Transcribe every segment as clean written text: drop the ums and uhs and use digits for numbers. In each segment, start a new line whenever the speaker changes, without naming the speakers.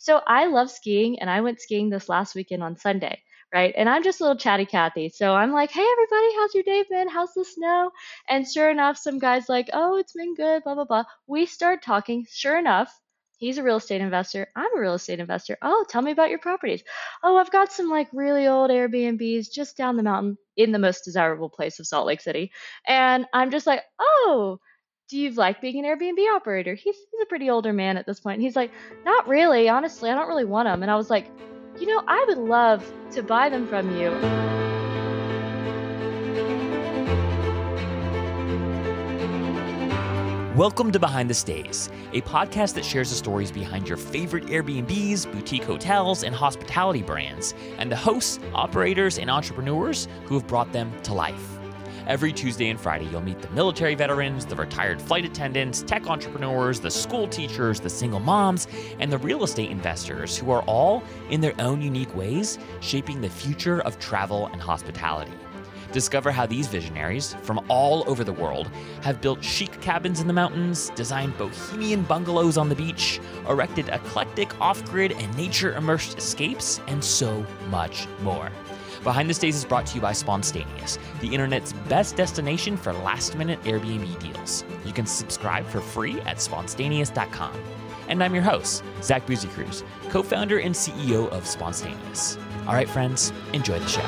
So I love skiing and I went skiing this last weekend on Sunday, right? And I'm just a little chatty Cathy. So I'm like, hey, everybody, how's your day been? How's the snow? And sure enough, some guy's like, oh, it's been good, blah, blah, blah. We start talking. Sure enough, he's a real estate investor. I'm a real estate investor. Oh, tell me about your properties. Oh, I've got some like really old Airbnbs just down the mountain in the most desirable place of Salt Lake City. And I'm just like, oh, do you like being an Airbnb operator? He's a pretty older man at this point. And he's like, not really. Honestly, I don't really want them. And I was like, I would love to buy them from you.
Welcome to Behind the Stays, a podcast that shares the stories behind your favorite Airbnbs, boutique hotels, and hospitality brands, and the hosts, operators, and entrepreneurs who have brought them to life. Every Tuesday and Friday, you'll meet the military veterans, the retired flight attendants, tech entrepreneurs, the school teachers, the single moms, and the real estate investors who are all, in their own unique ways, shaping the future of travel and hospitality. Discover how these visionaries from all over the world have built chic cabins in the mountains, designed bohemian bungalows on the beach, erected eclectic off-grid and nature-immersed escapes, and so much more. Behind the Stays is brought to you by Spontaneous, the internet's best destination for last-minute Airbnb deals. You can subscribe for free at spontaneous.com. And I'm your host, Zach Buzy-Cruz, co-founder and CEO of Spontaneous. All right, friends, enjoy the show.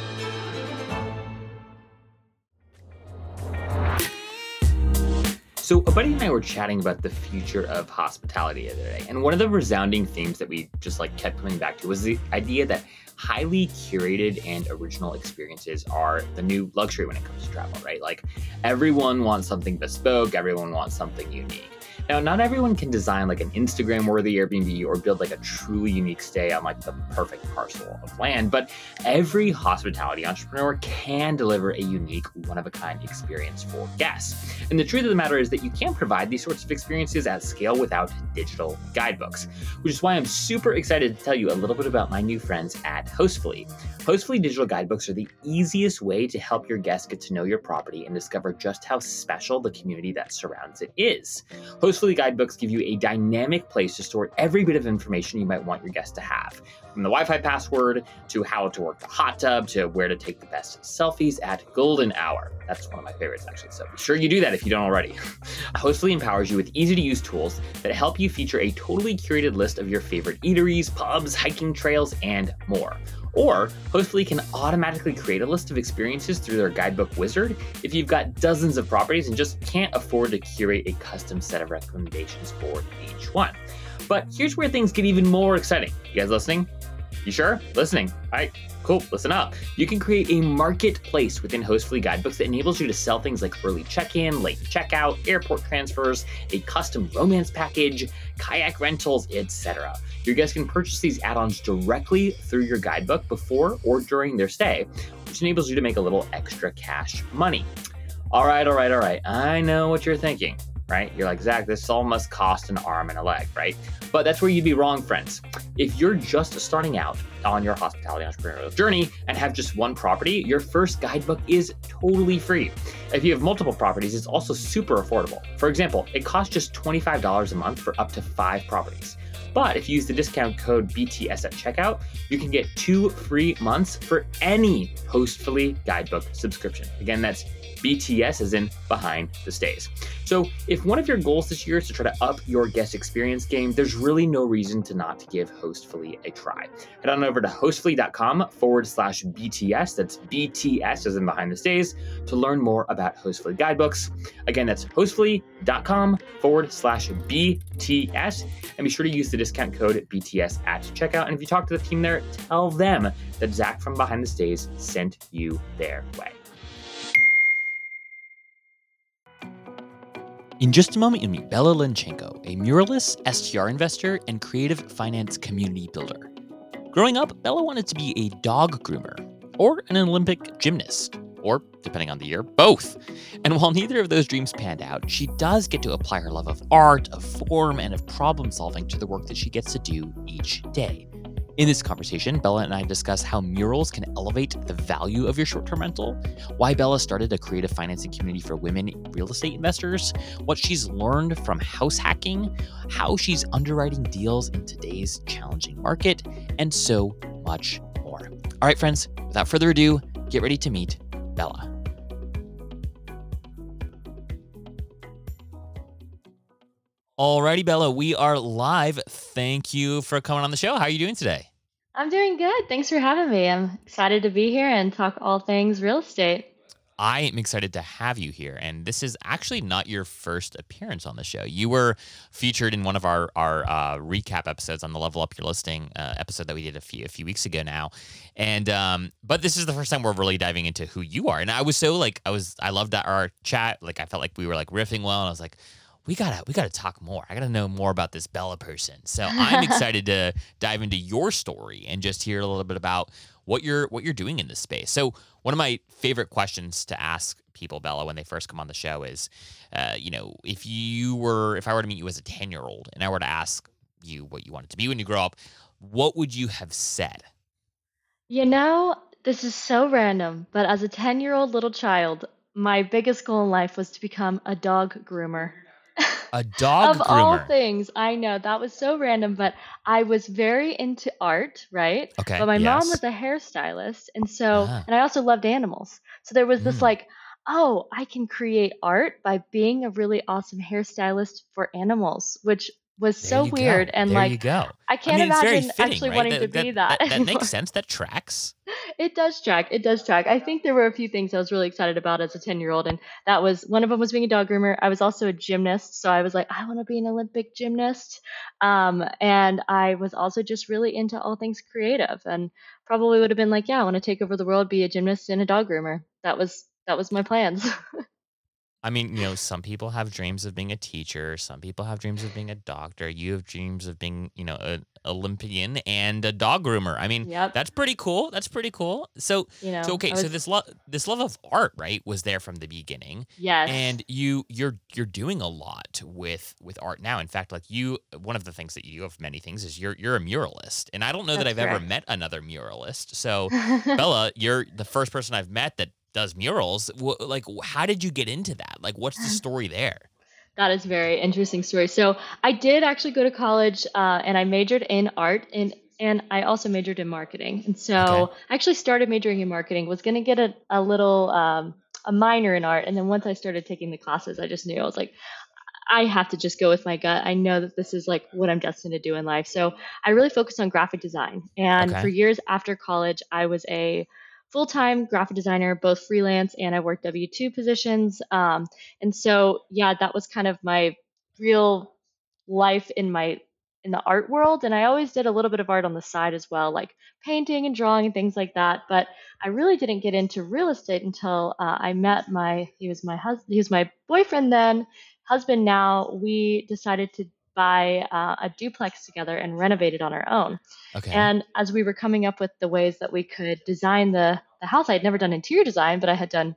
So a buddy and I were chatting about the future of hospitality the other day, and one of the resounding themes that we just kept coming back to was the idea that highly curated and original experiences are the new luxury when it comes to travel, right? Everyone wants something bespoke, everyone wants something unique. Now, not everyone can design an Instagram-worthy Airbnb or build a truly unique stay on the perfect parcel of land, but every hospitality entrepreneur can deliver a unique, one-of-a-kind experience for guests. And the truth of the matter is that you can't provide these sorts of experiences at scale without digital guidebooks, which is why I'm super excited to tell you a little bit about my new friends at Hostfully. Hostfully digital guidebooks are the easiest way to help your guests get to know your property and discover just how special the community that surrounds it is. Hostfully guidebooks give you a dynamic place to store every bit of information you might want your guests to have, from the Wi-Fi password to how to work the hot tub to where to take the best selfies at golden hour. That's one of my favorites, actually, so be sure you do that if you don't already. Hostfully empowers you with easy-to-use tools that help you feature a totally curated list of your favorite eateries, pubs, hiking trails, and more. Or Hostfully can automatically create a list of experiences through their guidebook wizard if you've got dozens of properties and just can't afford to curate a custom set of recommendations for each one. But here's where things get even more exciting. You guys listening? You sure? Listening. All right, cool. Listen up. You can create a marketplace within Hostfully guidebooks that enables you to sell things like early check-in, late checkout, airport transfers, a custom romance package, kayak rentals, etc. Your guests can purchase these add-ons directly through your guidebook before or during their stay, which enables you to make a little extra cash money. All right. I know what you're thinking, right? You're like, Zach, this all must cost an arm and a leg, right? But that's where you'd be wrong, friends. If you're just starting out on your hospitality entrepreneurial journey and have just one property, your first guidebook is totally free. If you have multiple properties, it's also super affordable. For example, it costs just $25 a month for up to 5 properties. But if you use the discount code BTS at checkout, you can get 2 free months for any Hostfully guidebook subscription. Again, that's BTS as in Behind the Stays. So if one of your goals this year is to try to up your guest experience game, there's really no reason to not give Hostfully a try. Head on over to hostfully.com/BTS, that's BTS as in Behind the Stays, to learn more about Hostfully guidebooks. Again, that's hostfully.com/BTS, and be sure to use the discount code BTS at checkout. And if you talk to the team there, tell them that Zach from Behind the Stays sent you their way. In just a moment, you'll meet Bella Lenchenko, a muralist, STR investor, and creative finance community builder. Growing up, Bella wanted to be a dog groomer, or an Olympic gymnast, or, depending on the year, both. And while neither of those dreams panned out, she does get to apply her love of art, of form, and of problem solving to the work that she gets to do each day. In this conversation, Bella and I discuss how murals can elevate the value of your short term rental, why Bella started a creative financing community for women real estate investors, what she's learned from house hacking, how she's underwriting deals in today's challenging market, and so much more. All right, friends, without further ado, get ready to meet Bella. Alrighty, Bella, we are live. Thank you for coming on the show. How are you doing today?
I'm doing good. Thanks for having me. I'm excited to be here and talk all things real estate.
I am excited to have you here, and this is actually not your first appearance on the show. You were featured in one of our recap episodes on the Level Up Your Listing episode that we did a few weeks ago now, and but this is the first time we're really diving into who you are. And I was so I loved that our chat. Like I felt like we were like riffing well, and I was like, we gotta talk more. I gotta know more about this Bella person. So I'm excited to dive into your story and just hear a little bit about what you're doing in this space. So one of my favorite questions to ask people, Bella, when they first come on the show is, if I were to meet you as a 10-year-old and I were to ask you what you wanted to be when you grow up, what would you have said?
You know, this is so random, but as a 10-year-old little child, my biggest goal in life was to become a dog groomer.
A dog
Of all
groomer.
things, I know that was so random, but I was very into art, right? But
Okay.
my mom
Yes.
was a hairstylist, and so,
Ah.
and I also loved animals. So there was this
Mm.
like, oh, I can create art by being a really awesome hairstylist for animals, which was
There
so
you go.
weird. And
There you
like,
go.
I
I
can't
mean, it's very
imagine
fitting,
actually
right?
wanting to
That
be
that
that
that, that makes
anymore.
sense. That tracks.
It does track. It does track. I think there were a few things I was really excited about as a 10-year-old, and that was one of them was being a dog groomer. I was also a gymnast, so I was like, I want to be an Olympic gymnast. And I was also just really into all things creative, and probably would have been like, yeah, I want to take over the world, be a gymnast and a dog groomer. That was my plans.
I mean, some people have dreams of being a teacher. Some people have dreams of being a doctor. You have dreams of being, an Olympian and a dog groomer. I mean,
Yep.
that's pretty cool. That's pretty cool. So
I
okay. So
was
this love of art, right, was there from the beginning,
yes,
and you're doing a lot with art now. In fact, like one of the things that you have many things is you're a muralist, and I don't know that
that's
I've ever
correct.
met another muralist. So, Bella, you're the first person I've met that does murals. How did you get into that? Like, what's the story there?
That is a very interesting story. So I did actually go to college, and I majored in art, and I also majored in marketing. And
Okay.
so I actually started majoring in marketing. Was going to get a little a minor in art, and then once I started taking the classes, I just knew I was like, I have to just go with my gut. I know that this is like what I'm destined to do in life. So I really focused on graphic design. And for
Okay.
years after college, I was a full time graphic designer, both freelance and I worked W-2 positions. And so, yeah, that was kind of my real life in the art world. And I always did a little bit of art on the side as well, like painting and drawing and things like that. But I really didn't get into real estate until I met he was my husband, he was my boyfriend then, husband now. We decided to buy a duplex together and renovate it on our own.
Okay.
And as we were coming up with the ways that we could design the house, I had never done interior design, but I had done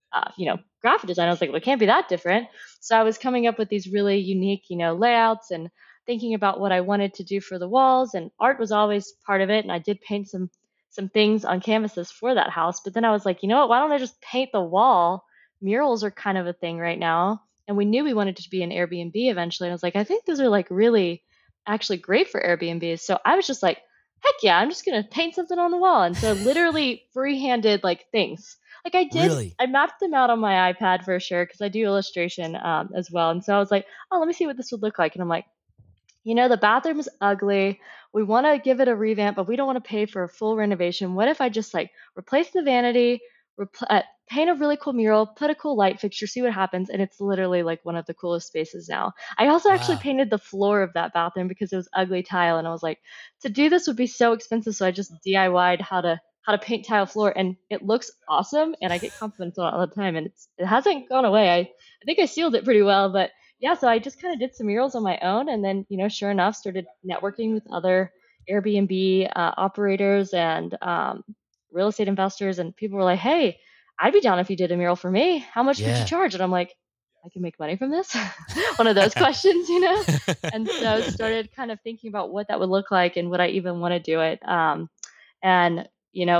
graphic design. I was like, well, it can't be that different. So I was coming up with these really unique, layouts and thinking about what I wanted to do for the walls. And art was always part of it. And I did paint some things on canvases for that house. But then I was like, you know what? Why don't I just paint the wall? Murals are kind of a thing right now. And we knew we wanted to be an Airbnb eventually. And I was like, I think those are like really actually great for Airbnbs. So I was just like, heck yeah, I'm just gonna paint something on the wall. And so literally free-handed like things like
Really?
I mapped them out on my iPad for sure because I do illustration as well. And so I was like, oh, let me see what this would look like. And I'm like, the bathroom is ugly. We want to give it a revamp, but we don't want to pay for a full renovation. What if I just like replace the vanity, paint a really cool mural, put a cool light fixture, see what happens? And it's literally like one of the coolest spaces now. I also actually
Wow.
painted the floor of that bathroom because it was ugly tile, and I was like, to do this would be so expensive, so I just DIY'd how to paint tile floor, and it looks awesome, and I get compliments on it all the time, and it hasn't gone away. I think I sealed it pretty well, but yeah, so I just kind of did some murals on my own, and then sure enough, started networking with other Airbnb operators and real estate investors, and people were like, "Hey, I'd be down if you did a mural for me. How much would you
Yeah.
charge?" And I'm like, I can make money from this? One of those questions, And so started kind of thinking about what that would look like and would I even want to do it. And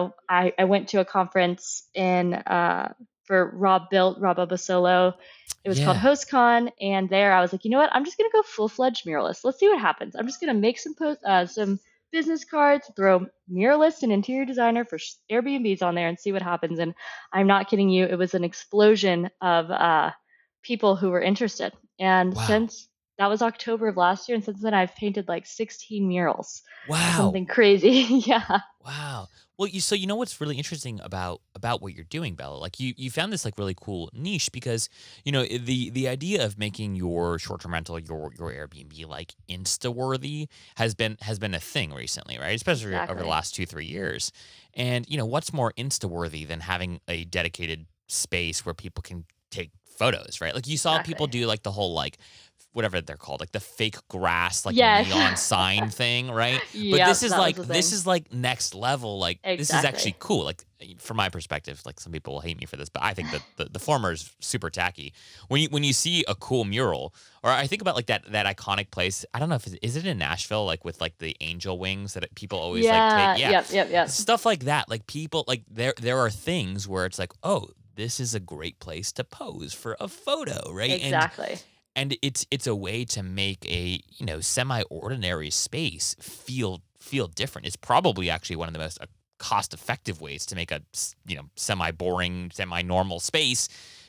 I went to a conference in for Rob Abasolo. It was called
Yeah.
HostCon, and there I was like, you know what? I'm just gonna go full fledged muralist. Let's see what happens. I'm just gonna make some business cards, throw muralist and interior designer for Airbnbs on there, and see what happens. And I'm not kidding you, it was an explosion of people who were interested. And
Wow.
since that was October of last year, and since then I've painted like 16 murals or
Wow.
something crazy. Yeah.
Wow. Well, you know what's really interesting about what you're doing, Bella? Like you found this like really cool niche because the idea of making your short-term rental, your Airbnb like Insta worthy has been a thing recently, right? Especially over the
Exactly.
last 2-3 years. And what's more Insta worthy than having a dedicated space where people can take photos, right? Like you saw people
Exactly.
do like the whole like whatever they're called, like the fake grass, like
Yes.
neon sign thing, right? But
Yep, that was the
this
thing.
is like next level. Like this is actually
Exactly.
cool. Like from my perspective, like some people will hate me for this, but I think that the former is super tacky. When you see a cool mural, or I think about like that iconic place. I don't know if is it in Nashville, like with like the angel wings that people always like take.
Yeah.
Yeah,
Yep. Yep. Yep.
stuff like that. Like people like there are things where it's like, oh, this is a great place to pose for a photo, right?
Exactly.
And it's a way to make a semi-ordinary space feel different. It's probably actually one of the most cost-effective ways to make a semi-boring, semi-normal space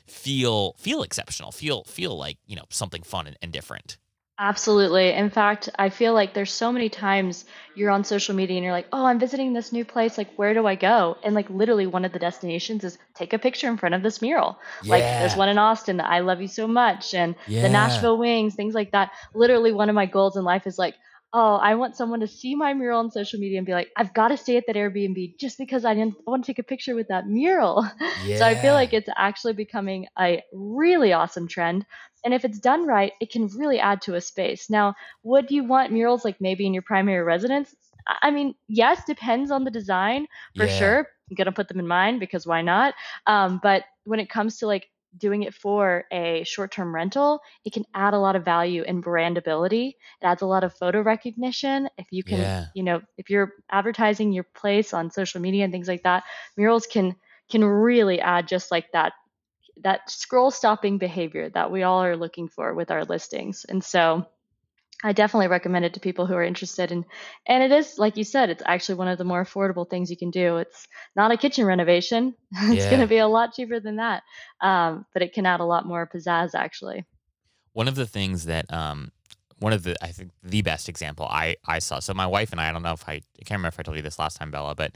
feel exceptional, feel like something fun and different.
Absolutely. In fact, I feel like there's so many times you're on social media and you're like, oh, I'm visiting this new place. Like, where do I go? And like, literally, one of the destinations is take a picture in front of this mural. Like, there's
Yeah,
one in Austin, that I love you so much, and the
yeah,
Nashville Wings, things like that. Literally, one of my goals in life is like, oh, I want someone to see my mural on social media and be like, I've got to stay at that Airbnb just because I want to take a picture with that mural. So I feel like
yeah,
it's actually becoming a really awesome trend, and if it's done right, it can really add to a space. Now, would you want murals like maybe in your primary residence? I mean, yes, depends on the design for
yeah,
sure. I'm gonna put them in mine because why not? But when it comes to like doing it for a short-term rental, it can add a lot of value and brandability. It adds a lot of photo recognition. If you can,
yeah.
if you're advertising your place on social media and things like that, murals can really add just like that scroll stopping behavior that we all are looking for with our listings. And so I definitely recommend it to people who are interested in, and it is, like you said, it's actually one of the more affordable things you can do. It's not a kitchen renovation. It's going to
Yeah.
be a lot cheaper than that. But it can add a lot more pizzazz actually.
One of the things that one of the I think the best example I saw. So my wife and I don't know if I can't remember if I told you this last time, Bella, but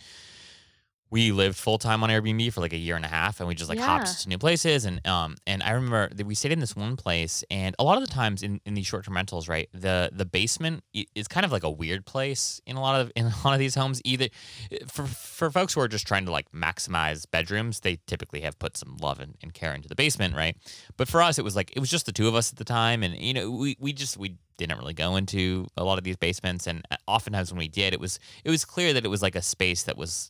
we lived full time on Airbnb for like a year and a half, and we just like
Yeah.
hopped to new places. And I remember that we stayed in this one place, and a lot of the times in these short term rentals, right, the basement is kind of like a weird place in a lot of these homes. Either for folks who are just trying to like maximize bedrooms, they typically have put some love and care into the basement, right? But for us, it was just the two of us at the time, and we didn't really go into a lot of these basements, and oftentimes when we did, it was clear that it was like a space that was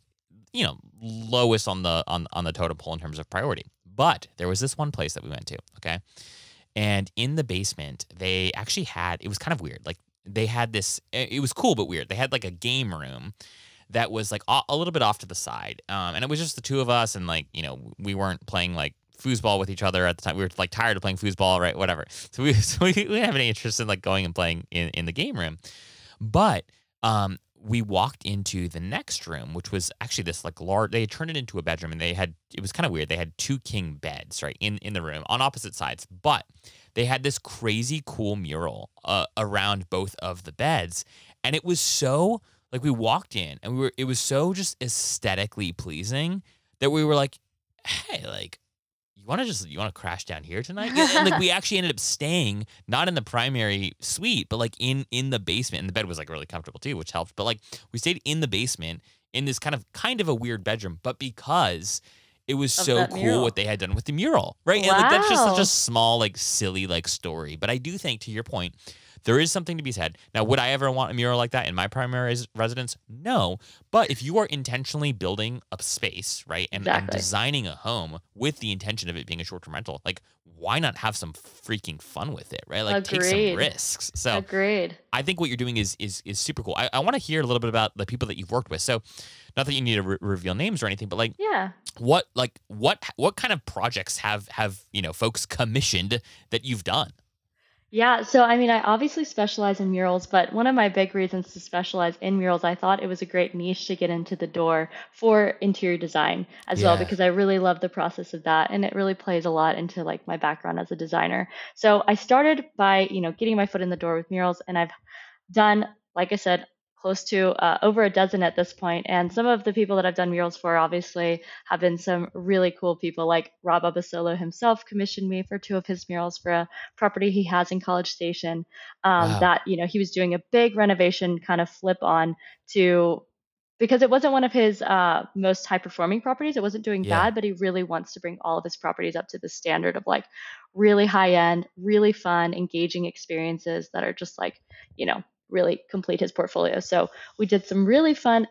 lowest on the totem pole in terms of priority. But there was this one place that we went to, okay? And in the basement, they actually had it was kind of weird. Like they had this it was cool but weird. They had like a game room that was like a little bit off to the side. And it was just the two of us and like, we weren't playing like foosball with each other at the time. We were like tired of playing foosball, right? Whatever. So we didn't have any interest in like going and playing in the game room. But we walked into the next room, which was actually this like large. They had turned it into a bedroom, and it was kind of weird. They had two king beds right in the room on opposite sides, but they had this crazy cool mural around both of the beds, and it was so like we walked in and it was so just aesthetically pleasing that we were like, hey, like you want to crash down here tonight? Yeah, and like we actually ended up staying not in the primary suite, but like in the basement. And the bed was like really comfortable too, which helped. But like we stayed in the basement in this kind of a weird bedroom, but because it was
Of
so
that
cool
mural.
what they had done with the mural, right? And like that's just such a
Wow.
small, like silly, like story. But I do think, to your point, there is something to be said. Now, would I ever want a mural like that in my primary residence? No. But if you are intentionally building a space, right, and
Exactly.
designing a home with the intention of it being a short term rental, like,
why not have some freaking fun with it, right? Like take some
Agreed.
risks. So
Agreed.
I think what you're doing is super cool. I want to hear a little bit about the people that you've worked with. So not that you need to reveal names or anything, but like
Yeah.
what kind of projects have folks commissioned that you've done?
Yeah, so I mean, I obviously specialize in murals, but one of my big reasons to specialize in murals, I thought it was a great niche to get into the door for interior design as well,
Yeah.
because I really love the process of that, and it really plays a lot into like my background as a designer. So I started by, getting my foot in the door with murals, and I've done, like I said, close to over a dozen at this point. And some of the people that I've done murals for obviously have been some really cool people. Like Rob Abasolo himself commissioned me for two of his murals for a property he has in College Station.
Wow.
That he was doing a big renovation kind of flip on to because it wasn't one of his most high performing properties. It wasn't doing
Yeah.
bad, but he really wants to bring all of his properties up to the standard of like really high end, really fun, engaging experiences that are just like, really complete his portfolio. So we did some really fun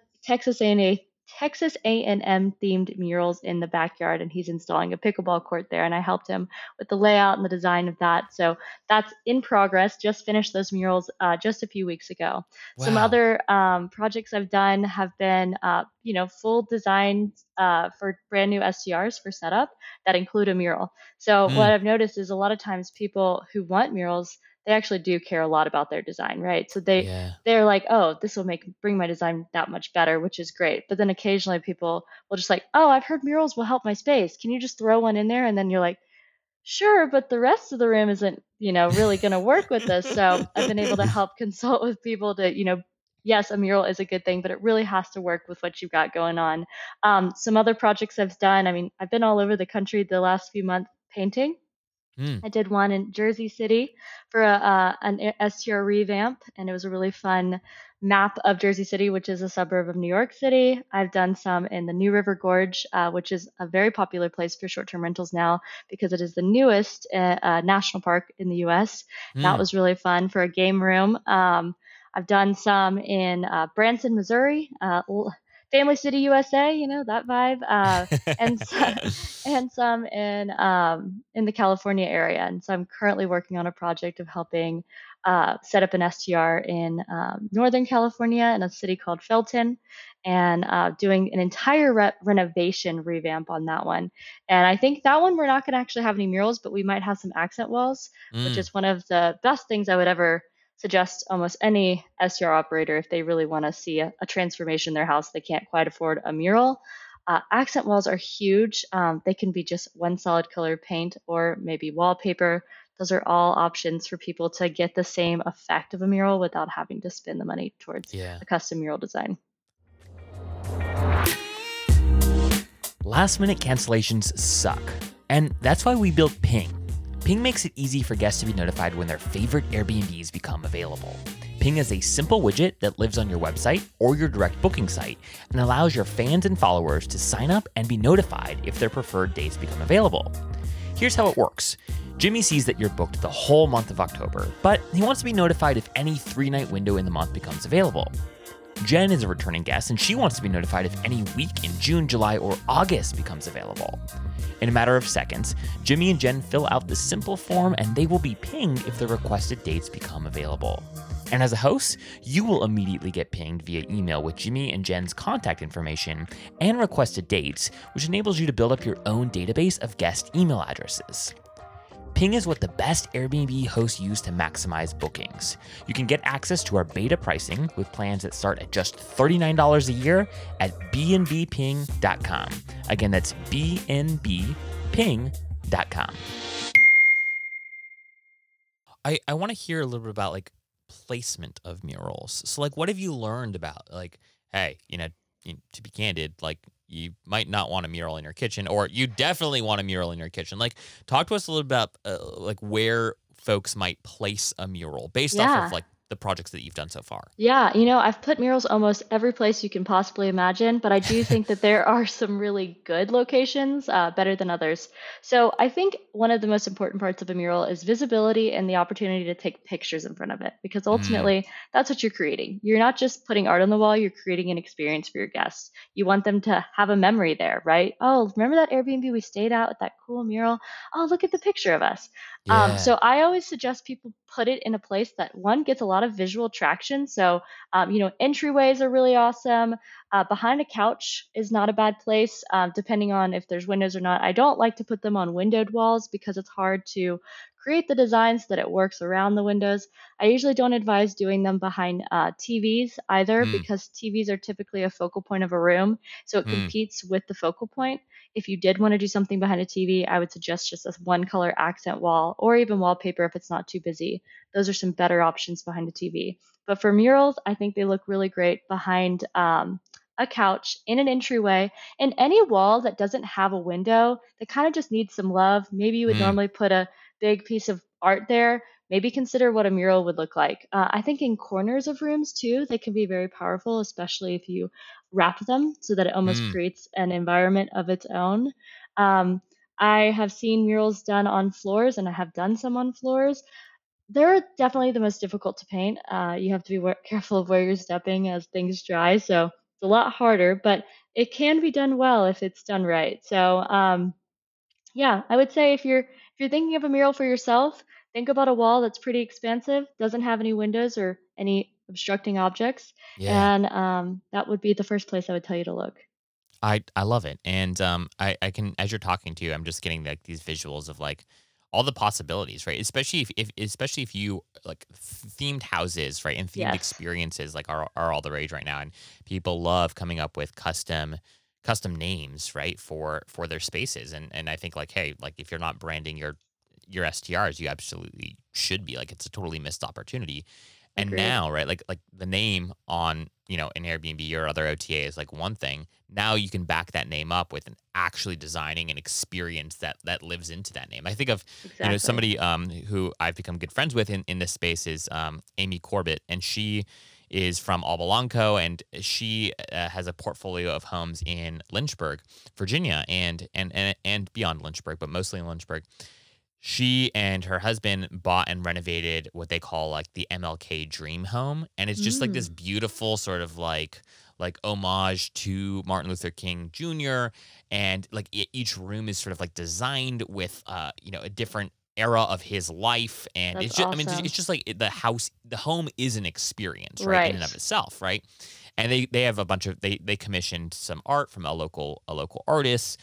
Texas A&M themed murals in the backyard, and he's installing a pickleball court there, and I helped him with the layout and the design of that. So that's in progress. Just finished those murals just a few weeks ago. Some
Wow.
other projects I've done have been, full designs for brand new STRs for setup that include a mural. So what
Mm,
I've noticed is a lot of times people who want murals, they actually do care a lot about their design, right? So
yeah.
they're like, oh, this will bring my design that much better, which is great. But then occasionally people will just like, oh, I've heard murals will help my space. Can you just throw one in there? And then you're like, sure, but the rest of the room isn't, really going to work with this. So I've been able to help consult with people to, yes, a mural is a good thing, but it really has to work with what you've got going on. Some other projects I've done, I mean, I've been all over the country the last few months painting.
Mm,
I did one in Jersey City for an STR revamp, and it was a really fun map of Jersey City, which is a suburb of New York City. I've done some in the New River Gorge, which is a very popular place for short term rentals now because it is the newest national park in the US. That
mm.
was really fun for a game room. I've done some in Branson, Missouri, Family City, USA, that vibe. And so, and some in the California area. And so I'm currently working on a project of helping set up an STR in Northern California in a city called Felton, and doing an entire renovation revamp on that one. And I think that one we're not going to actually have any murals, but we might have some accent walls, which
Mm,
is one of the best things I would ever suggest almost any STR operator if they really want to see a transformation in their house. They can't quite afford a mural. Accent walls are huge. They can be just one solid color paint or maybe wallpaper. Those are all options for people to get the same effect of a mural without having to spend the money towards
yeah.
a custom mural design.
Last minute cancellations suck. And that's why we built Ping. Ping makes it easy for guests to be notified when their favorite Airbnbs become available. Ping is a simple widget that lives on your website or your direct booking site and allows your fans and followers to sign up and be notified if their preferred dates become available. Here's how it works. Jimmy sees that you're booked the whole month of October, but he wants to be notified if any 3-night window in the month becomes available. Jen is a returning guest, and she wants to be notified if any week in June, July, or August becomes available. In a matter of seconds, Jimmy and Jen fill out this simple form, and they will be pinged if the requested dates become available. And as a host, you will immediately get pinged via email with Jimmy and Jen's contact information and requested dates, which enables you to build up your own database of guest email addresses. Ping is what the best Airbnb hosts use to maximize bookings. You can get access to our beta pricing with plans that start at just $39 a year at bnbping.com. Again, that's bnbping.com. I want to hear a little bit about like placement of murals. So like what have you learned about like, hey, to be candid, like you might not want a mural in your kitchen, or you definitely want a mural in your kitchen. Like, talk to us a little about like where folks might place a mural based off of
Yeah.
like the projects that you've done so far?
Yeah, I've put murals almost every place you can possibly imagine, but I do think that there are some really good locations, better than others. So I think one of the most important parts of a mural is visibility and the opportunity to take pictures in front of it, because
Mm,
ultimately that's what you're creating. You're not just putting art on the wall, you're creating an experience for your guests. You want them to have a memory there, right? Oh, remember that Airbnb we stayed at with that cool mural? Oh, look at the picture of us.
yeah.
So I always suggest people put it in a place that one gets a lot of visual traction. So, entryways are really awesome. Behind a couch is not a bad place, depending on if there's windows or not. I don't like to put them on windowed walls because it's hard to create the design so that it works around the windows. I usually don't advise doing them behind TVs either,
Mm,
because TVs are typically a focal point of a room. So it
mm,
competes with the focal point. If you did want to do something behind a TV, I would suggest just a one color accent wall or even wallpaper if it's not too busy. Those are some better options behind a TV. But for murals, I think they look really great behind a couch, in an entryway, and any wall that doesn't have a window that kind of just needs some love. Maybe you would
mm,
normally put a big piece of art there. Maybe consider what a mural would look like. I think in corners of rooms too, they can be very powerful, especially if you wrap them so that it almost
mm.
creates an environment of its own. Um, I have seen murals done on floors, and I have done some on floors. They're definitely the most difficult to paint. You have to be careful of where you're stepping as things dry, so it's a lot harder, but it can be done well if it's done right. So, yeah, I would say if you're thinking of a mural for yourself, think about a wall that's pretty expansive, doesn't have any windows or any obstructing objects,
Yeah.
and that would be the first place I would tell you to look.
I love it, and I can, as you're talking to, I'm just getting like these visuals of like all the possibilities, right? Especially if especially if you like themed houses, right, and themed
Yes,
experiences like are all the rage right now, and people love coming up with custom names, right, for their spaces, and I think like, hey, like if you're not branding your STRs, you absolutely should be. Like it's a totally missed opportunity. And
agreed.
now, right, like the name on, an Airbnb or other OTA is like one thing. Now you can back that name up with an actually designing an experience that lives into that name. I think of,
Exactly.
somebody who I've become good friends with in this space is Amy Corbett, and she is from Albalanco, and she has a portfolio of homes in Lynchburg, Virginia, and beyond Lynchburg, but mostly in Lynchburg. She and her husband bought and renovated what they call like the MLK Dream Home, and it's just like this
Mm,
beautiful sort of like homage to Martin Luther King Jr. And like each room is sort of like designed with a different era of his life, and
that's
it's just, I mean,
awesome.
it's just like the home is an experience, right, in and of
Right.
itself, right? And they have a bunch of, they commissioned some art from a local artist,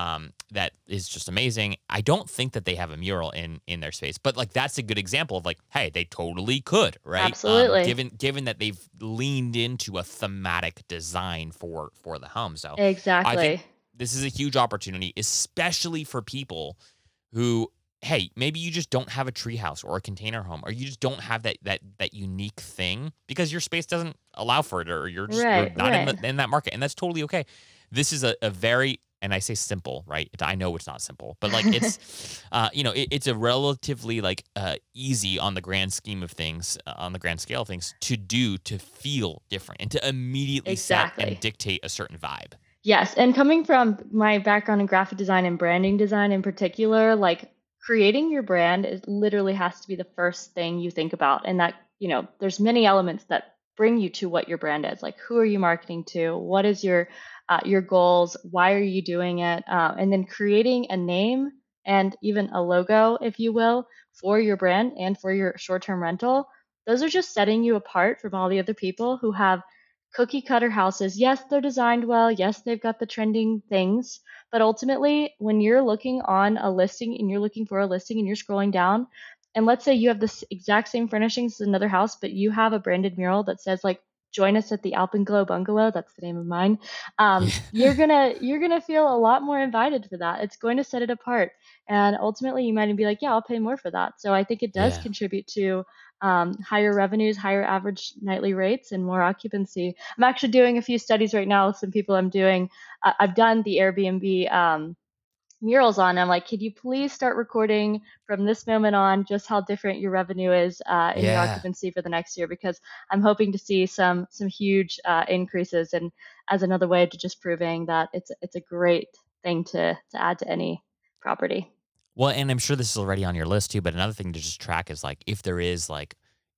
that is just amazing. I don't think that they have a mural in their space, but like that's a good example of like, hey, they totally could, right?
Absolutely.
Given that they've leaned into a thematic design for the home. So I think
Exactly.
this is a huge opportunity, especially for people who, hey, maybe you just don't have a treehouse or a container home, or you just don't have that unique thing because your space doesn't allow for it, or you're
Right,
not in
right.
that market, and that's totally okay. This is a very, and I say simple, right? I know it's not simple, but like it's, it's a relatively like easy on the grand scheme of things, on the grand scale of things, to do to feel different and to immediately set and
Exactly.
dictate a certain vibe.
Yes, and coming from my background in graphic design and branding design in particular, like creating your brand is literally has to be the first thing you think about. And that, there's many elements that bring you to what your brand is. Like who are you marketing to? What is your goals? Why are you doing it? And then creating a name and even a logo, if you will, for your brand and for your short-term rental. Those are just setting you apart from all the other people who have cookie cutter houses. Yes, they're designed well. Yes, they've got the trending things. But ultimately, when you're looking on a listing and you're looking for a listing and you're scrolling down, and let's say you have the exact same furnishings as another house, but you have a branded mural that says like join us at the Alpenglow Bungalow, that's the name of mine.
Yeah.
You're gonna feel a lot more invited for that. It's going to set it apart. And ultimately you might even be like, yeah, I'll pay more for that. So I think it does
Yeah.
contribute to higher revenues, higher average nightly rates, and more occupancy. I'm actually doing a few studies right now with some people I'm doing. I've done the Airbnb murals on. I'm like, could you please start recording from this moment on just how different your revenue is in your
Yeah.
occupancy for the next year? Because I'm hoping to see some huge increases, and as another way to just proving that it's a great thing to add to any property.
Well, and I'm sure this is already on your list too, but another thing to just track is like if there is like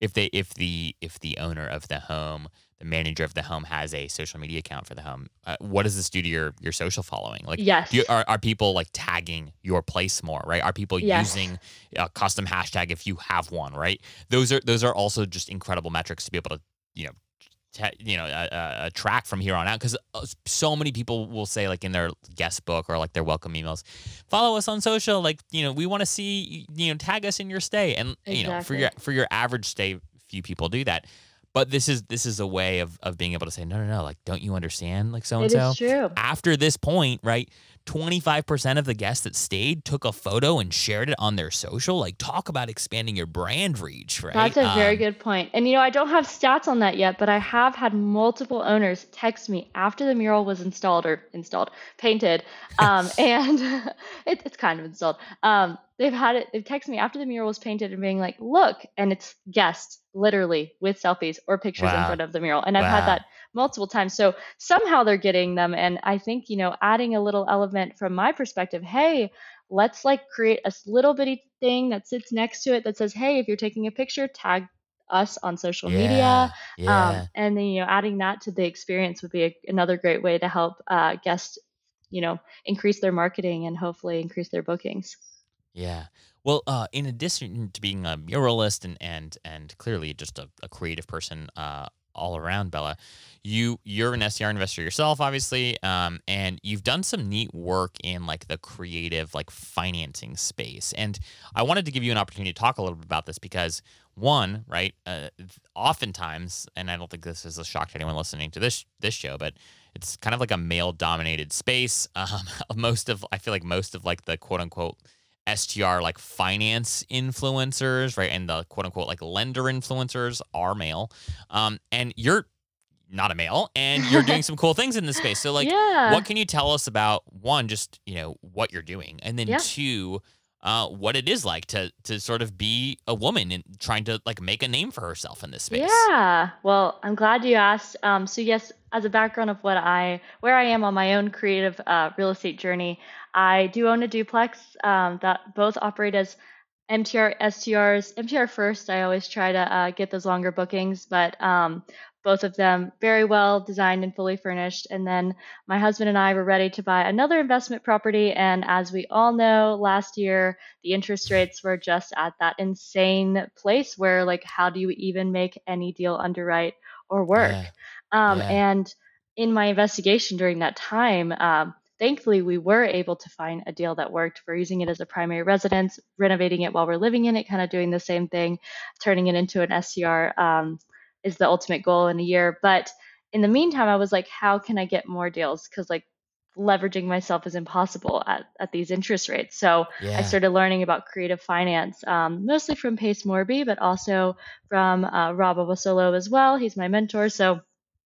if the owner of the home, the manager of the home has a social media account for the home, what does this do to your social following? Like,
Yes.
are people like tagging your place more, right? Are people
Yes.
using a custom hashtag if you have one, right? Those are also just incredible metrics to be able to you know track from here on out because so many people will say like in their guest book or like their welcome emails, follow us on social, like we want to see tag us in your stay, and
Exactly.
for your average stay, few people do that. But this is a way of being able to say no, like, don't you understand, like, so and
It is
so
true.
after this point, right? 25% of the guests that stayed took a photo and shared it on their social. Like, talk about expanding your brand reach, right?
That's a very good point. And I don't have stats on that yet, but I have had multiple owners text me after the mural was painted, and it's kind of installed. They've texted me after the mural was painted and being like, look, and it's guests literally with selfies or pictures in
Wow.
front of the mural. And I've had
Wow.
that multiple times. So somehow they're getting them. And I think, adding a little element from my perspective, hey, let's like create a little bitty thing that sits next to it that says, hey, if you're taking a picture, tag us on social media.
Yeah. Yeah.
And then, adding that to the experience would be another great way to help guests, increase their marketing and hopefully increase their bookings.
Yeah. Well, in addition to being a muralist and clearly just a creative person, all around, Bella, you're an STR investor yourself, obviously, and you've done some neat work in like the creative like financing space. And I wanted to give you an opportunity to talk a little bit about this because one, right, oftentimes, and I don't think this is a shock to anyone listening to this show, but it's kind of like a male dominated space. I feel like most of like the quote unquote STR like finance influencers, right? And the quote unquote like lender influencers are male. And you're not a male and you're doing some cool things in this space. So like
Yeah.
what can you tell us about one, just what you're doing, and then
Yeah.
two, what it is like to sort of be a woman and trying to like make a name for herself in this space.
Yeah. Well, I'm glad you asked. So yes, as a background of where I am on my own creative real estate journey, I do own a duplex that both operate as MTR STRs. MTR first, I always try to get those longer bookings, but both of them very well designed and fully furnished. And then my husband and I were ready to buy another investment property. And as we all know, last year the interest rates were just at that insane place where, like, how do you even make any deal underwrite or work?
Yeah. Yeah.
And in my investigation during that time, thankfully we were able to find a deal that worked. We're using it as a primary residence, renovating it while we're living in it, kind of doing the same thing, turning it into an SCR is the ultimate goal in a year. But in the meantime, I was like, how can I get more deals? Because like leveraging myself is impossible at these interest rates. So I
Yeah.
started learning about creative finance, mostly from Pace Morby, but also from Rob Awasolo as well. He's my mentor. So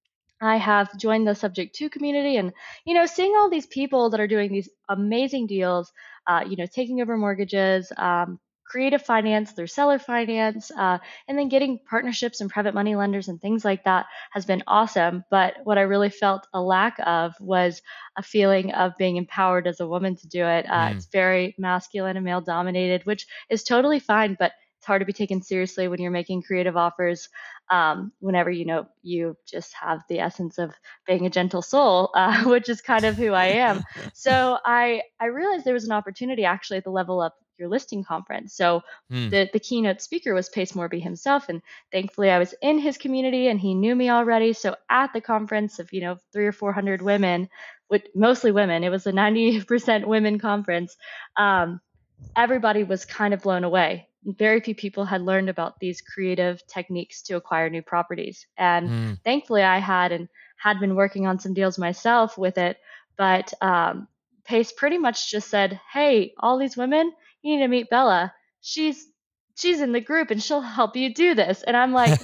I have joined the Subject to community, and seeing all these people that are doing these amazing deals, taking over mortgages, creative finance, their seller finance, and then getting partnerships and private money lenders and things like that has been awesome. But what I really felt a lack of was a feeling of being empowered as a woman to do it.
Mm.
It's very masculine and male dominated, which is totally fine, but it's hard to be taken seriously when you're making creative offers, whenever you just have the essence of being a gentle soul, which is kind of who I am. So I realized there was an opportunity actually at the Level Up Your Listing conference. So
Mm.
the keynote speaker was Pace Morby himself, and thankfully I was in his community and he knew me already. So at the conference of 300 or 400 women, with mostly women, it was a 90% women conference. Everybody was kind of blown away. Very few people had learned about these creative techniques to acquire new properties. And
Mm.
thankfully, I had been working on some deals myself with it. But Pace pretty much just said, "Hey, all these women, you need to meet Bella. She's in the group and she'll help you do this." And I'm like,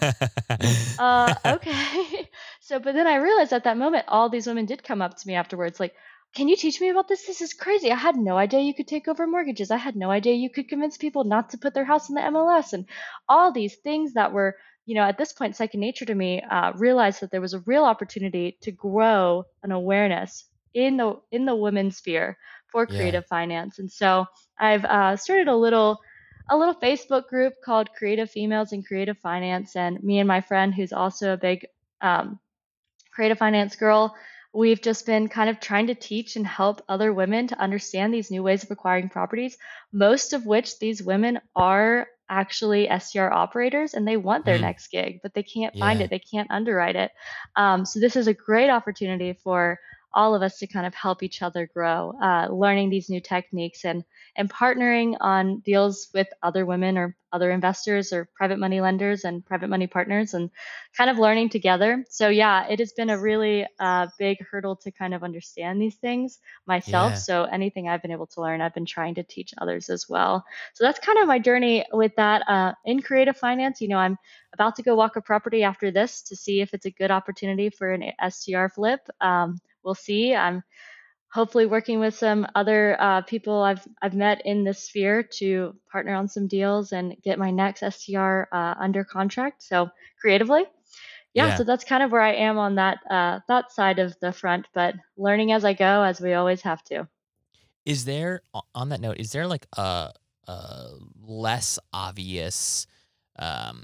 okay. So, but then I realized at that moment, all these women did come up to me afterwards, like, can you teach me about this? This is crazy. I had no idea you could take over mortgages. I had no idea you could convince people not to put their house in the MLS, and all these things that were, at this point, second nature to me. Realized that there was a real opportunity to grow an awareness in the women's sphere for
Yeah.
creative finance. And so I've started a little Facebook group called Creative Females in Creative Finance, and me and my friend, who's also a big um, creative finance girl, we've just been kind of trying to teach and help other women to understand these new ways of acquiring properties, most of which these women are actually STR operators and they want their
Mm,
next gig, but they can't find
yeah.
it. They can't underwrite it. So this is a great opportunity for all of us to kind of help each other grow, learning these new techniques and partnering on deals with other women or other investors or private money lenders and private money partners, and kind of learning together. So yeah, it has been a really big hurdle to kind of understand these things myself.
Yeah.
So anything I've been able to learn, I've been trying to teach others as well. So that's kind of my journey with that in creative finance. I'm about to go walk a property after this to see if it's a good opportunity for an STR flip. We'll see. I'm hopefully working with some other people I've met in this sphere to partner on some deals and get my next STR under contract. So creatively, yeah,
Yeah.
so that's kind of where I am on that side of the front, but learning as I go, as we always have to.
Is there on that note, is there like a less obvious um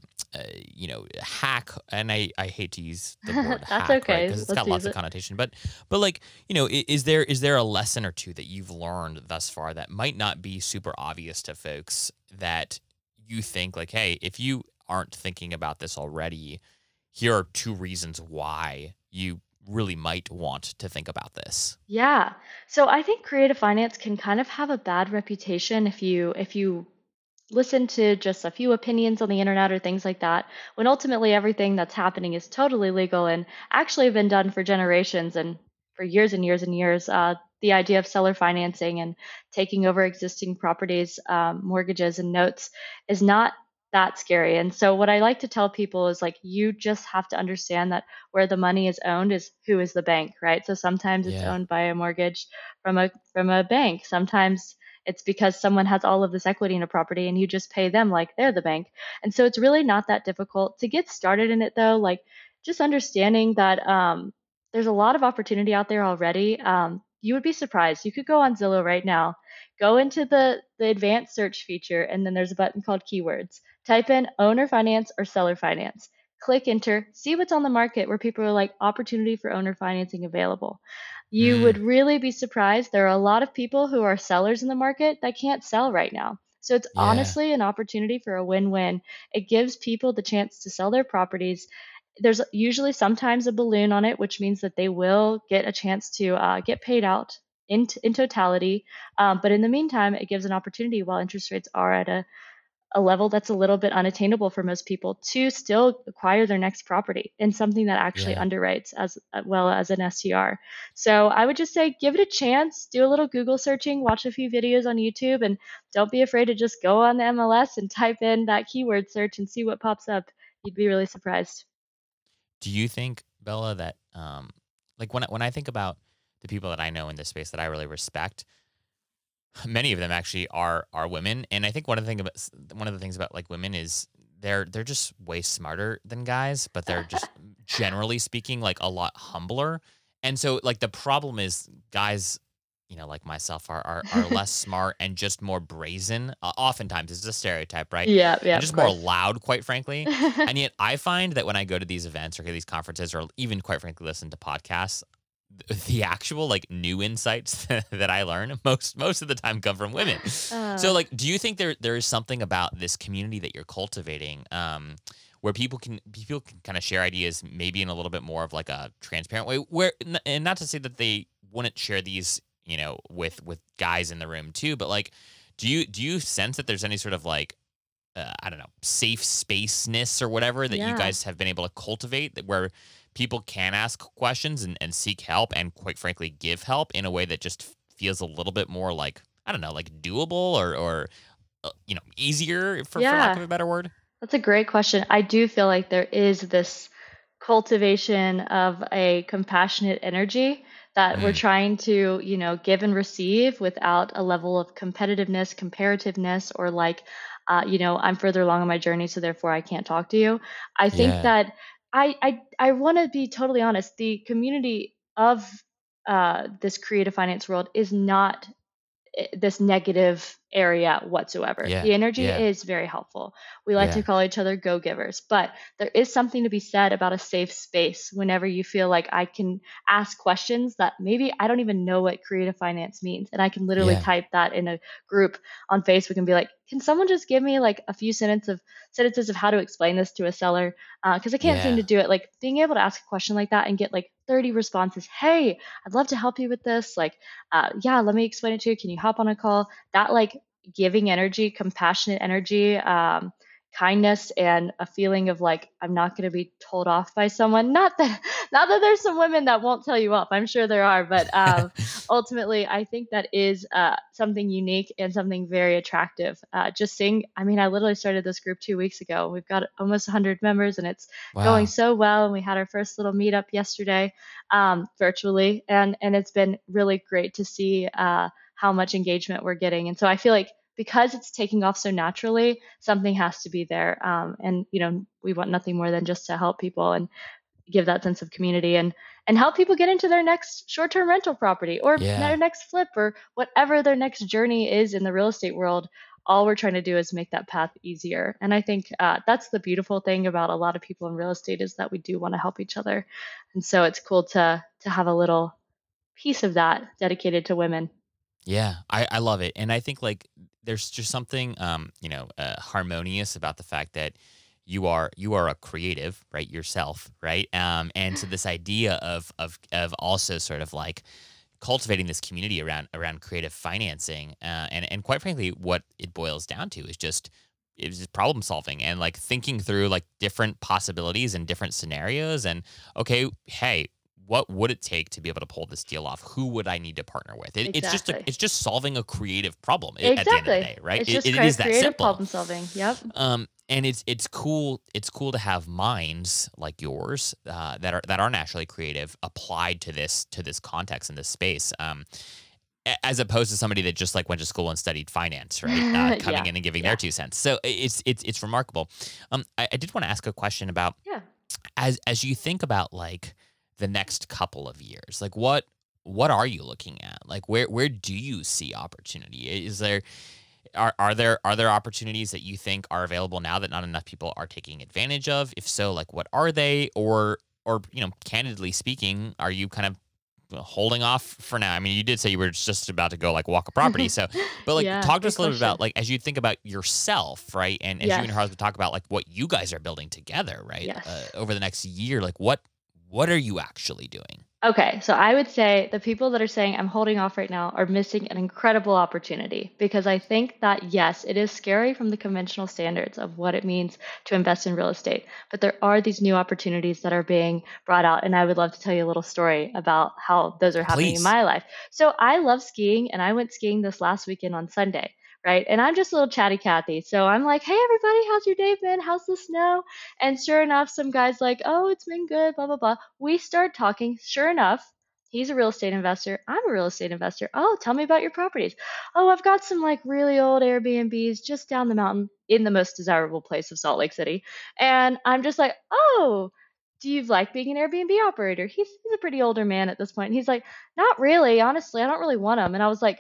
hack, and I hate to use the word
That's
hack, right?
okay.
Because it's
Let's
got
use
lots of
it.
connotation, but like, is there a lesson or two that you've learned thus far that might not be super obvious to folks, that you think like, hey, if you aren't thinking about this already, here are two reasons why you really might want to think about this.
Yeah. So I think creative finance can kind of have a bad reputation if you listen to just a few opinions on the internet or things like that, when ultimately everything that's happening is totally legal and actually been done for generations and for years and years and years. The idea of seller financing and taking over existing properties, mortgages, and notes is not that scary. And so, what I like to tell people is like, you just have to understand that where the money is owned is who is the bank, right? So sometimes it's
Yeah.
owned by a mortgage from a bank. Sometimes it's because someone has all of this equity in a property and you just pay them like they're the bank. And so it's really not that difficult to get started in it though. Like just understanding that there's a lot of opportunity out there already. You would be surprised. You could go on Zillow right now, go into the advanced search feature, and then there's a button called keywords. Type in owner finance or seller finance. Click enter, see what's on the market where people are like opportunity for owner financing available. You would
Mm,
really be surprised. There are a lot of people who are sellers in the market that can't sell right now. So it's
yeah.
honestly an opportunity for a win win. It gives people the chance to sell their properties. There's usually sometimes a balloon on it, which means that they will get a chance to get paid out in totality. But in the meantime, it gives an opportunity while interest rates are at a level that's a little bit unattainable for most people to still acquire their next property in something that actually
Yeah.
underwrites as well as an STR. So I would just say give it a chance, do a little Google searching, watch a few videos on YouTube, and don't be afraid to just go on the MLS and type in that keyword search and see what pops up. You'd be really surprised.
Do you think, Bella, that like when I think about the people that I know in this space that I really respect, many of them actually are women, and I think one of the things about like women is they're just way smarter than guys, but they're just generally speaking like a lot humbler. And so like the problem is guys, like myself, are less smart and just more brazen. Oftentimes it's a stereotype, right?
Yeah, yeah,
And
of
just more
course.
loud, quite frankly. And yet I find that when I go to these events or these conferences or even quite frankly listen to podcasts, the actual like new insights that I learn most of the time come from women. So
uh,
like, do you think there is something about this community that you're cultivating, where people can kind of share ideas maybe in a little bit more of like a transparent way, where, and not to say that they wouldn't share these, with guys in the room too, but like, do you sense that there's any sort of like, I don't know, safe spaceness or whatever that you
yeah.
guys have been able to cultivate, that where people can ask questions and seek help and quite frankly give help in a way that just feels a little bit more like, I don't know, like doable or easier, for lack
Yeah.
of a better word.
That's a great question. I do feel like there is this cultivation of a compassionate energy that we're
Mm,
trying to, give and receive without a level of competitiveness, comparativeness, or like, I'm further along on my journey, so therefore I can't talk to you. I think
yeah.
that I want to be totally honest. The community of this creative finance world is not this negative area whatsoever.
Yeah.
The energy
Yeah.
is very helpful. We like to
Yeah.
call each other go givers, but there is something to be said about a safe space whenever you feel like I can ask questions that maybe I don't even know what creative finance means. And I can literally
Yeah.
type that in a group on Facebook and be like, can someone just give me like a few sentences of how to explain this to a seller? Because I can't seem
Yeah.
to do it. Like being able to ask a question like that and get like 30 responses. Hey, I'd love to help you with this. Like, yeah, let me explain it to you. Can you hop on a call? That like giving energy, compassionate energy, kindness, and a feeling of like I'm not going to be told off by someone. Not that there's some women that won't tell you off. I'm sure there are, but ultimately, I think that is something unique and something very attractive. Just seeing, I mean, I literally started this group 2 weeks ago. We've got almost 100 members, and it's going
Wow.
so well. And we had our first little meetup yesterday, virtually, and it's been really great to see how much engagement we're getting. And so I feel like because it's taking off so naturally, something has to be there. And we want nothing more than just to help people and give that sense of community and help people get into their next short-term rental property or their
Yeah.
next flip or whatever their next journey is in the real estate world. All we're trying to do is make that path easier. And I think that's the beautiful thing about a lot of people in real estate is that we do want to help each other. And so it's cool to have a little piece of that dedicated to women.
Yeah, I love it, and I think like there's just something harmonious about the fact that you are a creative, right, yourself, right, and so this idea of also sort of like cultivating this community around creative financing, and quite frankly, what it boils down to is just problem solving and like thinking through like different possibilities and different scenarios, and okay, hey, what would it take to be able to pull this deal off? Who would I need to partner with?
Exactly.
It's just solving a creative problem at the end of the
Exactly.
day, right?
It's just
It is that
creative
simple.
problem solving. Yep.
And it's cool to have minds like yours that are naturally creative applied to this context in this space. As opposed to somebody that just like went to school and studied finance, right? Coming
Yeah.
in and giving their
Yeah.
2 cents. So it's remarkable. I did want to ask a question about
Yeah.
as you think about like the next couple of years, like what are you looking at? Like where do you see opportunity? Is there are there opportunities that you think are available now that not enough people are taking advantage of? If so, like what are they? Or candidly speaking, are you kind of holding off for now? I mean, you did say you were just about to go like walk a property. So, but like
Yeah.
talk to
Good
us a little bit about
question.
like as you think about yourself, right? And as you and your
Yes.
husband talk about like what you guys are building together, right?
Yes.
Over the next year, like what are you actually doing?
Okay, so I would say the people that are saying I'm holding off right now are missing an incredible opportunity because I think that yes, it is scary from the conventional standards of what it means to invest in real estate, but there are these new opportunities that are being brought out, and I would love to tell you a little story about how those are happening in
Please.
my life. So I love skiing, and I went skiing this last weekend on Sunday. Right. And I'm just a little chatty Cathy. So I'm like, hey, everybody, how's your day been? How's the snow? And sure enough, some guy's like, oh, it's been good, blah, blah, blah. We start talking. Sure enough, he's a real estate investor. I'm a real estate investor. Oh, tell me about your properties. Oh, I've got some like really old Airbnbs just down the mountain in the most desirable place of Salt Lake City. And I'm just like, oh, do you like being an Airbnb operator? He's a pretty older man at this point. And he's like, not really. Honestly, I don't really want them. And I was like,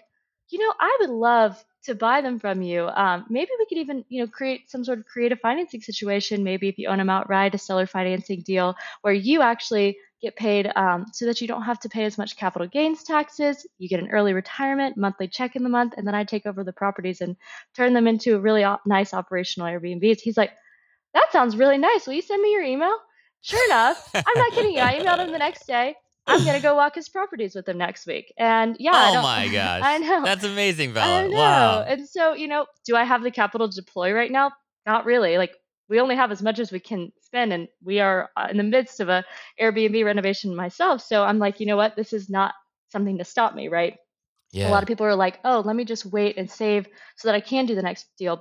I would love to buy them from you. Maybe we could even, create some sort of creative financing situation. Maybe if you own them outright, a seller financing deal where you actually get paid so that you don't have to pay as much capital gains taxes. You get an early retirement, monthly check in the month, and then I take over the properties and turn them into really nice operational Airbnbs. He's like, that sounds really nice. Will you send me your email? Sure enough, I'm not kidding you. I emailed him the next day. I'm gonna go walk his properties with him next week. And yeah, I
Oh
don't
my
I
gosh.
know.
That's amazing,
I
Bella.
know.
Wow.
And so, do I have the capital to deploy right now? Not really. Like we only have as much as we can spend and we are in the midst of a Airbnb renovation myself. So I'm like, you know what? This is not something to stop me, right? A lot
Yeah.
of people are like, oh, let me just wait and save so that I can do the next deal. But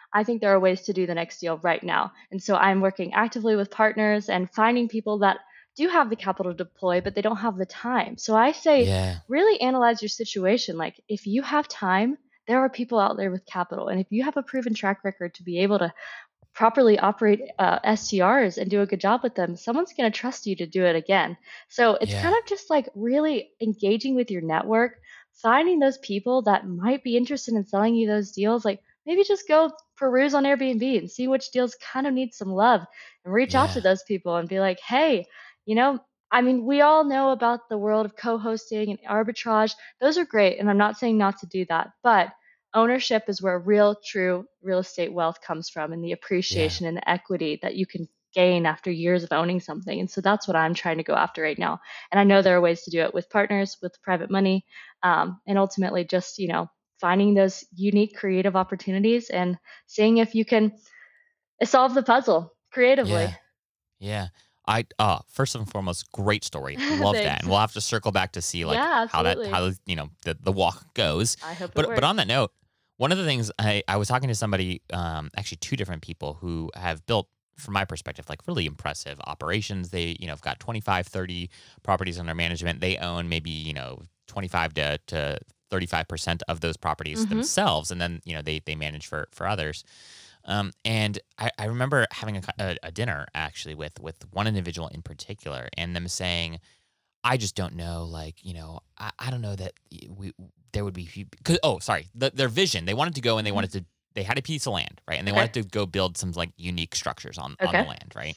I think there are ways to do the next deal right now. And so I'm working actively with partners and finding people that do have the capital to deploy, but they don't have the time. So I say,
Yeah.
really analyze your situation. Like, if you have time, there are people out there with capital. And if you have a proven track record to be able to properly operate STRs and do a good job with them, someone's going to trust you to do it again. So it's kind
Yeah.
of just like really engaging with your network, finding those people that might be interested in selling you those deals. Like, maybe just go peruse on Airbnb and see which deals kind of need some love, and reach out to
Yeah.
those people and be like, hey, you know, I mean, we all know about the world of co hosting and arbitrage. Those are great. And I'm not saying not to do that. But ownership is where real, true real estate wealth comes from, and the
Yeah.
appreciation and the equity that you can gain after years of owning something. And so that's what I'm trying to go after right now. And I know there are ways to do it with partners, with private money, and ultimately just, finding those unique creative opportunities and seeing if you can solve the puzzle creatively.
Yeah. Yeah. I first and foremost, great story. Love that.
Thanks.
And we'll have to circle back to see like
Yeah,
how
absolutely.
the walk goes.
I hope it
But on
works.
that note, one of the things I was talking to somebody, actually two different people who have built, from my perspective, like really impressive operations. They, have got 25, 30 properties under management. They own maybe, 25 to 35% of those properties
Hmm.
themselves. And then, they manage for others. And I remember having a dinner actually with one individual in particular, and them saying, "I just don't know, like, I don't know that there would be their vision. They wanted to go and
Hmm.
they had a piece of land, right, and they
Okay.
wanted to go build some like unique structures on the
Okay.
land, right."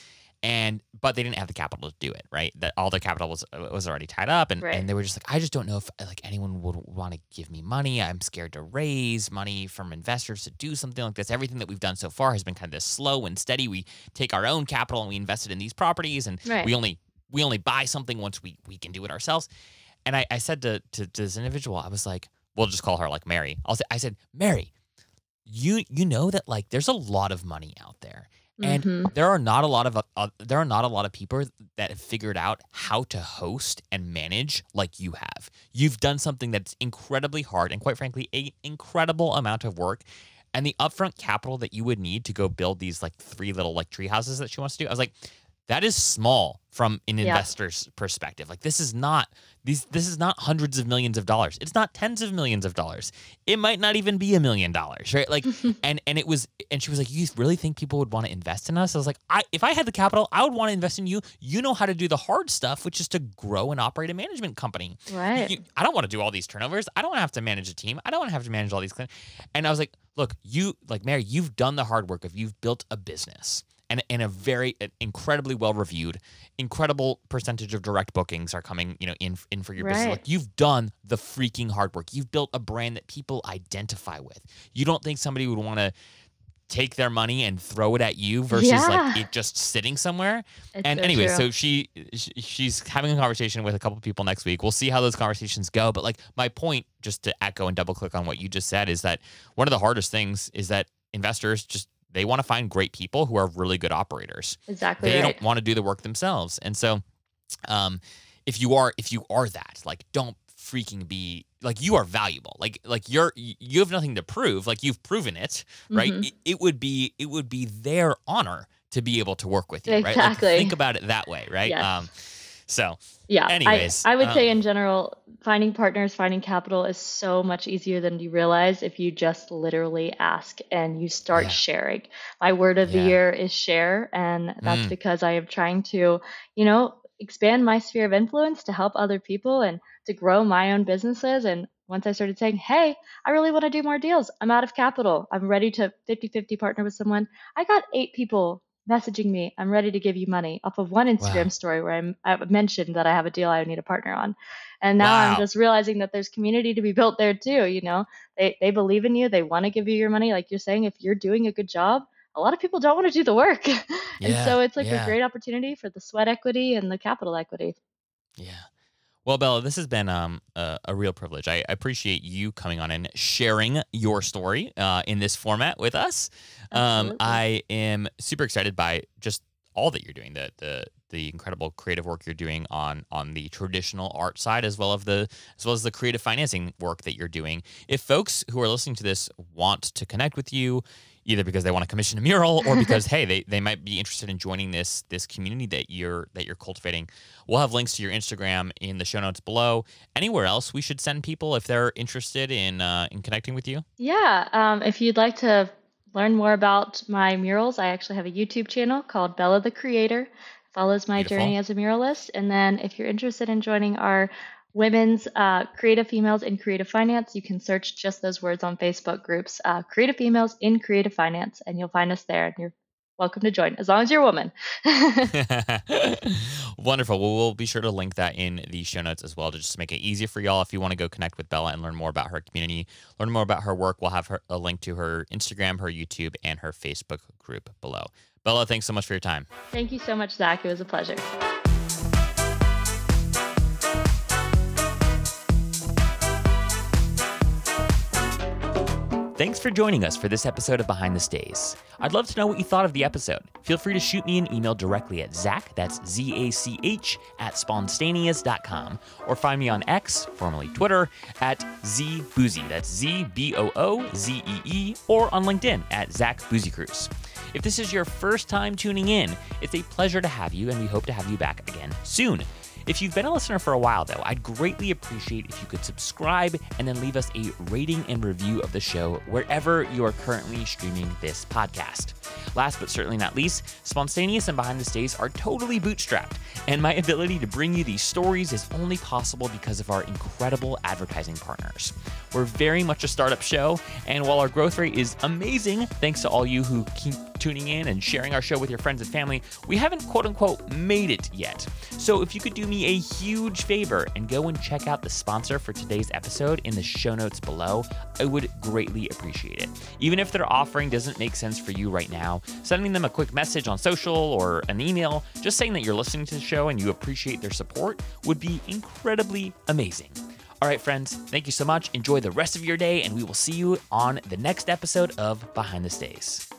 But they didn't have the capital to do it, right? That all their capital was already tied up, and
Right.
they were just like, I just don't know if like anyone would want to give me money. I'm scared to raise money from investors to do something like this. Everything that we've done so far has been kind of this slow and steady. We take our own capital and we invest it in these properties, and
Right.
we only buy something once we can do it ourselves. And I said to this individual, I was like, we'll just call her like Mary. I said, Mary, you know that like there's a lot of money out there, and
Hmm.
there are not a lot of people that have figured out how to host and manage like you have. You've done something that's incredibly hard and quite frankly an incredible amount of work, and the upfront capital that you would need to go build these like three little like tree houses that she wants to do. I was like, that is small from an
Yeah.
investor's perspective. Like this is not hundreds of millions of dollars. It's not tens of millions of dollars. It might not even be $1 million, right? Like, and she was like, "You really think people would want to invest in us?" I was like, if I had the capital, I would want to invest in you. You know how to do the hard stuff, which is to grow and operate a management company.
Right.
I don't want to do all these turnovers. I don't want to have to manage a team. I don't want to have to manage all these. And I was like, look, Mary, you've done the hard work you've built a business. And an incredibly well reviewed, incredible percentage of direct bookings are coming, in for your business.
Right.
Like you've done the freaking hard work. You've built a brand that people identify with. You don't think somebody would want to take their money and throw it at you versus like
Yeah.
it just sitting somewhere.
It's
And
so
anyway,
true.
so she's having a conversation with a couple people next week. We'll see how those conversations go. But like my point, just to echo and double click on what you just said, is that one of the hardest things is that investors they want to find great people who are really good operators.
Exactly
They
right.
don't want to do the work themselves. And so, if you are that, like, don't freaking be like, you are valuable. Like you have nothing to prove. Like you've proven it, right?
Hmm.
It would be their honor to be able to work with you, right? Like
Exactly.
think about it that way, right?
Yes.
So,
Yeah.
anyways,
I would say in general, finding partners, finding capital is so much easier than you realize if you just literally ask and you start
yeah,
sharing. My word of the
yeah,
year is share, and that's
mm,
because I am trying to, expand my sphere of influence to help other people and to grow my own businesses. And once I started saying, hey, I really want to do more deals, I'm out of capital, I'm ready to 50-50 partner with someone, I got 8 people messaging me, I'm ready to give you money, off of one
wow,
Instagram story where I mentioned that I have a deal I need a partner on. And now I'm
wow,
just realizing that there's community to be built there too. They believe in you, they want to give you your money. Like you're saying, if you're doing a good job, a lot of people don't want to do the work. And
yeah,
so it's like a
yeah,
great opportunity for the sweat equity and the capital equity.
yeah. Well, Bella, this has been a real privilege. I appreciate you coming on and sharing your story in this format with us.
Absolutely.
I am super excited by just all that you're doing, the incredible creative work you're doing on the traditional art side, as well as the creative financing work that you're doing. If folks who are listening to this want to connect with you, either because they want to commission a mural or because hey, they might be interested in joining this community that you're cultivating, we'll have links to your Instagram in the show notes below. Anywhere else we should send people if they're interested in connecting with you?
Yeah, if you'd like to learn more about my murals, I actually have a YouTube channel called Bella the Creator. Follows my
Beautiful.
journey as a muralist. And then if you're interested in joining our women's creative females in creative finance, you can search just those words on Facebook groups, creative females in creative finance, and you'll find us there. And you're welcome to join as long as you're a woman.
Wonderful. Well, we'll be sure to link that in the show notes as well to just make it easier for y'all. If you want to go connect with Bella and learn more about her community, learn more about her work, we'll have a link to her Instagram, her YouTube, and her Facebook group below. Bella, thanks so much for your time.
Thank you so much, Zach. It was a pleasure.
Thanks for joining us for this episode of Behind the Stays. I'd love to know what you thought of the episode. Feel free to shoot me an email directly at Zach, that's Z-A-C-H, @spontaneous.com, or find me on X, formerly Twitter, at ZBoozee, that's Z-B-O-O-Z-E-E, or on LinkedIn at Zach Boozycruise. If this is your first time tuning in, it's a pleasure to have you, and we hope to have you back again soon. If you've been a listener for a while, though, I'd greatly appreciate if you could subscribe and then leave us a rating and review of the show wherever you are currently streaming this podcast. Last but certainly not least, Spontaneous and Behind the Stays are totally bootstrapped, and my ability to bring you these stories is only possible because of our incredible advertising partners. We're very much a startup show, and while our growth rate is amazing, thanks to all you who keep tuning in and sharing our show with your friends and family, we haven't quote-unquote made it yet. So if you could do me a huge favor and go and check out the sponsor for today's episode in the show notes below, I would greatly appreciate it. Even if their offering doesn't make sense for you right now, sending them a quick message on social or an email, just saying that you're listening to the show and you appreciate their support would be incredibly amazing. All right, friends, thank you so much. Enjoy the rest of your day, and we will see you on the next episode of Behind the Stays.